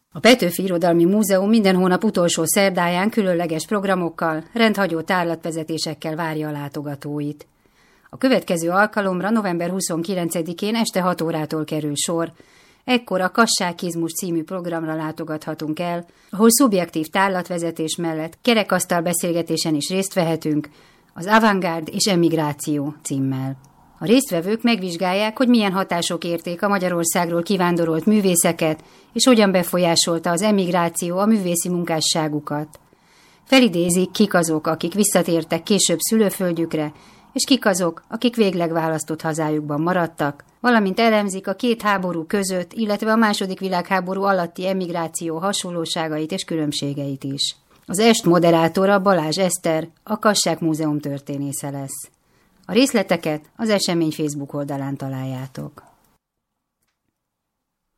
A Petőfi Irodalmi Múzeum minden hónap utolsó szerdáján különleges programokkal, rendhagyó tárlatvezetésekkel várja a látogatóit. A következő alkalomra november 29-én este 6 órától kerül sor. Ekkor a Kasságizmus című programra látogathatunk el, ahol szubjektív tárlatvezetés mellett kerekasztal beszélgetésen is részt vehetünk, az Avantgárd és Emigráció címmel. A résztvevők megvizsgálják, hogy milyen hatások érték a Magyarországról kivándorolt művészeket, és hogyan befolyásolta az emigráció a művészi munkásságukat. Felidézik, kik azok, akik visszatértek később szülőföldjükre, és kik azok, akik végleg választott hazájukban maradtak, valamint elemzik a két háború között, illetve a II. Világháború alatti emigráció hasonlóságait és különbségeit is. Az est moderátora Balázs Eszter, a Kasságmúzeum történésze lesz. A részleteket az esemény Facebook oldalán találjátok.